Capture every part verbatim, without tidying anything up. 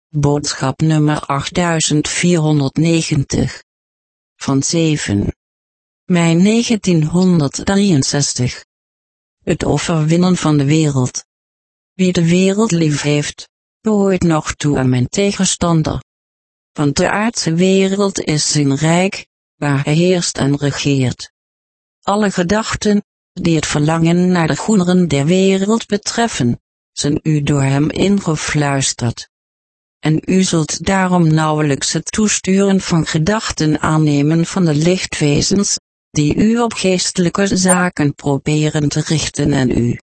Boodschap nummer achttduizend vierhonderdnegentig. Van zeven mei negentienhonderddrieënzestig. Het overwinnen van de wereld. Wie de wereld lief heeft, behoort nog toe aan mijn tegenstander. Want de aardse wereld is zijn rijk, waar hij heerst en regeert. Alle gedachten, die het verlangen naar de goederen der wereld betreffen, zijn u door hem ingefluisterd. En u zult daarom nauwelijks het toesturen van gedachten aannemen van de lichtwezens, die u op geestelijke zaken proberen te richten en u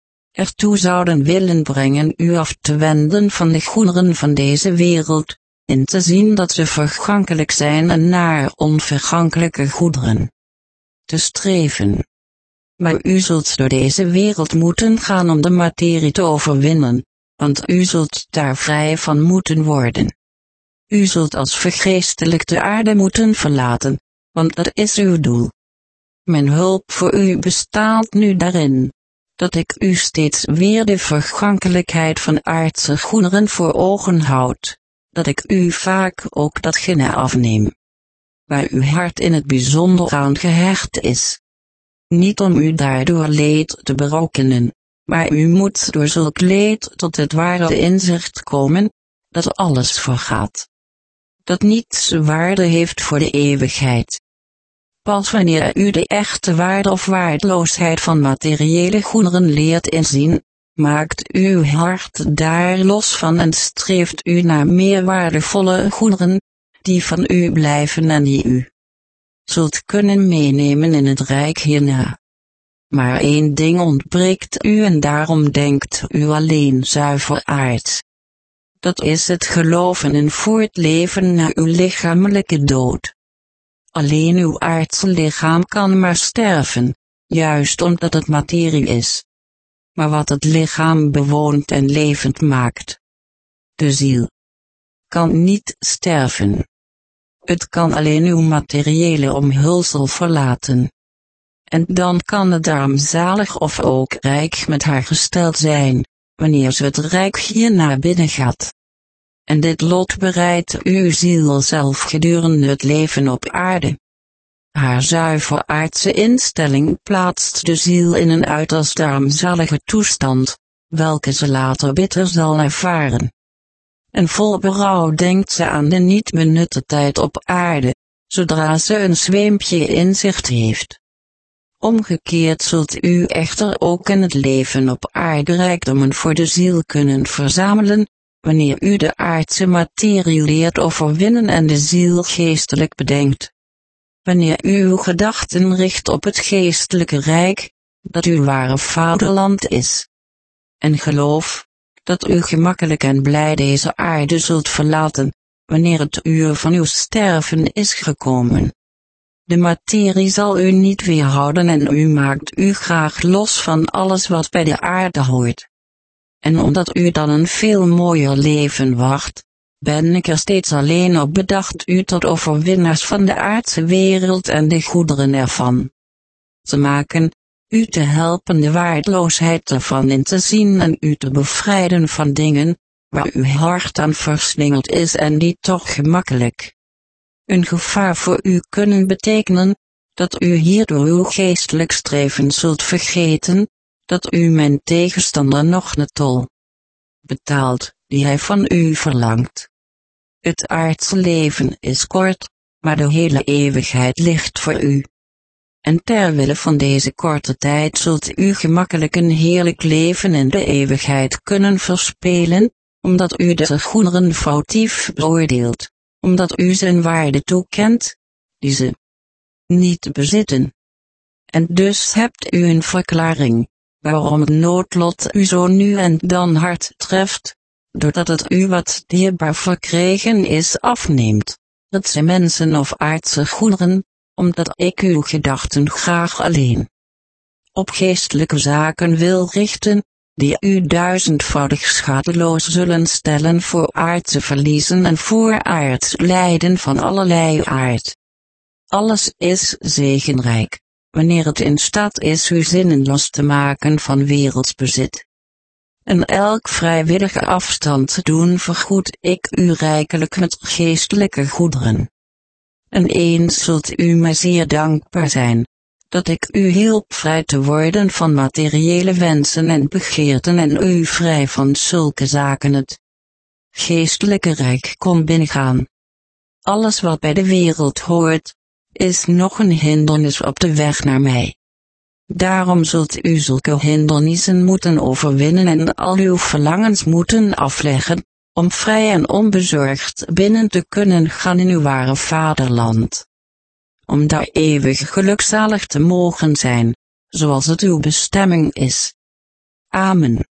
ertoe zouden willen brengen u af te wenden van de goederen van deze wereld, in te zien dat ze vergankelijk zijn en naar onvergankelijke goederen te streven. Maar u zult door deze wereld moeten gaan om de materie te overwinnen, want u zult daar vrij van moeten worden. U zult als vergeestelijk de aarde moeten verlaten, want dat is uw doel. Mijn hulp voor u bestaat nu daarin, dat ik u steeds weer de vergankelijkheid van aardse goederen voor ogen houd, dat ik u vaak ook datgene afneem waar uw hart in het bijzonder aan gehecht is. Niet om u daardoor leed te berokkenen, maar u moet door zulk leed tot het ware inzicht komen, dat alles vergaat. Dat niets waarde heeft voor de eeuwigheid. Pas wanneer u de echte waarde of waardeloosheid van materiële goederen leert inzien, maakt uw hart daar los van en streeft u naar meer waardevolle goederen, die van u blijven en die u zult kunnen meenemen in het rijk hierna. Maar één ding ontbreekt u en daarom denkt u alleen zuiver aards. Dat is het geloven in voortleven na uw lichamelijke dood. Alleen uw aardse lichaam kan maar sterven, juist omdat het materie is. Maar wat het lichaam bewoont en levend maakt, de ziel, kan niet sterven. Het kan alleen uw materiële omhulsel verlaten. En dan kan het armzalig of ook rijk met haar gesteld zijn, wanneer ze het rijk hierna binnengaat. En dit lot bereidt uw ziel zelf gedurende het leven op aarde. Haar zuiver aardse instelling plaatst de ziel in een uiterst armzalige toestand, welke ze later bitter zal ervaren. En vol berouw denkt ze aan de niet benutte tijd op aarde, zodra ze een zweempje inzicht heeft. Omgekeerd zult u echter ook in het leven op aarde rijkdommen voor de ziel kunnen verzamelen, wanneer u de aardse materie leert overwinnen en de ziel geestelijk bedenkt. Wanneer u uw gedachten richt op het geestelijke rijk, dat uw ware vaderland is. En geloof, dat u gemakkelijk en blij deze aarde zult verlaten, wanneer het uur van uw sterven is gekomen. De materie zal u niet weerhouden en u maakt u graag los van alles wat bij de aarde hoort. En omdat u dan een veel mooier leven wacht, ben ik er steeds alleen op bedacht u tot overwinnaars van de aardse wereld en de goederen ervan te maken, u te helpen de waardeloosheid ervan in te zien en u te bevrijden van dingen, waar uw hart aan verslingerd is en die toch gemakkelijk een gevaar voor u kunnen betekenen, dat u hierdoor uw geestelijk streven zult vergeten, dat u mijn tegenstander nog de tol betaalt, die hij van u verlangt. Het aardse leven is kort, maar de hele eeuwigheid ligt voor u. En terwille van deze korte tijd zult u gemakkelijk een heerlijk leven in de eeuwigheid kunnen verspelen, omdat u de goederen foutief beoordeelt, omdat u zijn waarde toekent, die ze niet bezitten. En dus hebt u een verklaring, waarom het noodlot u zo nu en dan hard treft, doordat het u wat dierbaar verkregen is afneemt, dat zij mensen of aardse goederen, omdat ik uw gedachten graag alleen op geestelijke zaken wil richten, die u duizendvoudig schadeloos zullen stellen voor aardse verliezen en voor aards lijden van allerlei aard. Alles is zegenrijk, wanneer het in staat is uw zinnen los te maken van werelds bezit. En elk vrijwillige afstand te doen vergoed ik u rijkelijk met geestelijke goederen. En eens zult u mij zeer dankbaar zijn, dat ik u hielp vrij te worden van materiële wensen en begeerten en u vrij van zulke zaken het geestelijke rijk kon binnengaan. Alles wat bij de wereld hoort, is nog een hindernis op de weg naar mij. Daarom zult u zulke hindernissen moeten overwinnen en al uw verlangens moeten afleggen, om vrij en onbezorgd binnen te kunnen gaan in uw ware vaderland. Om daar eeuwig gelukzalig te mogen zijn, zoals het uw bestemming is. Amen.